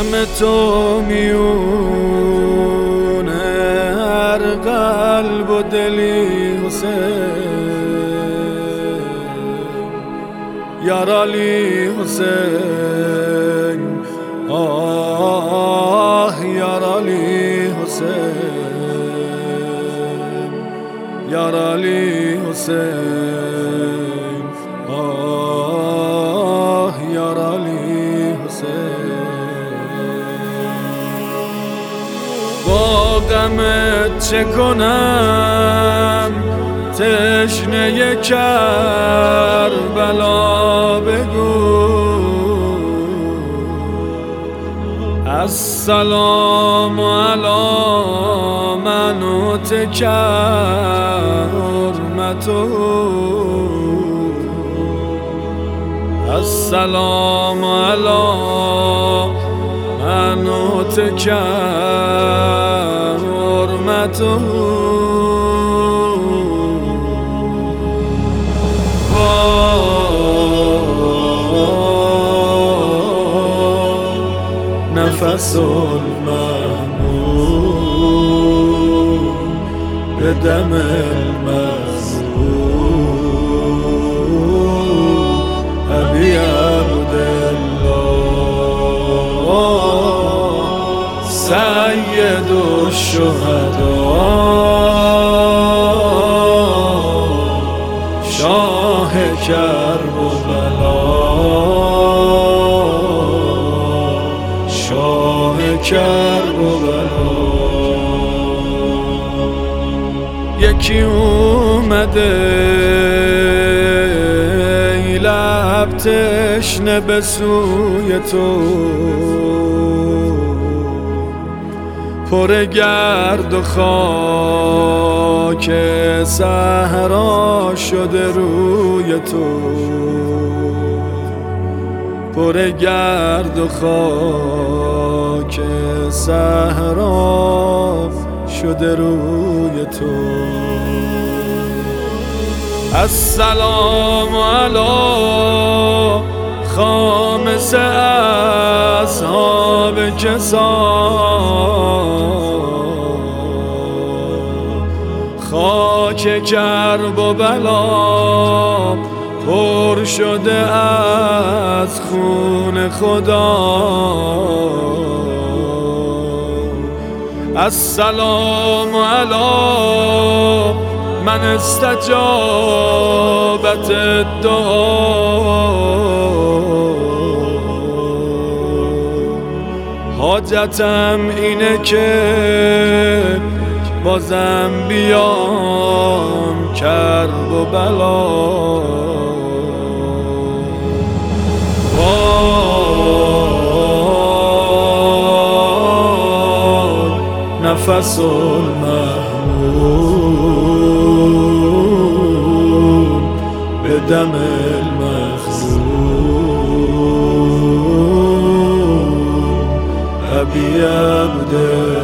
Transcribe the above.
غم تو میونه هر قلب و دلی حسین، یار علی حسین، آه یار علی حسین، یار علی حسین، آه یار علی حسین. با غمت چه کنم تشنه کربلا بگو، السلام علی من و حرمته، السلام علی من و حرمته. نفس المحمود به دم المظلوم، ابی عبدالله سید الشهداء، شاه کربلا، شاه کربلا. یکی اومده ای لب تشنه به سوی تو، پر گرد و خاک صحرا شده روی تو، پر گرد و خاک صحرا شده روی تو. السلام علی خامس اصحاب کسا، خاک کرب و بلا پر شده از خون خدا. السلام علی من استجابت الدعا، حاجتم اینه که بازم بیام کرب و بلا. نفس المحمود به دم المظلوم، ابی عبدالله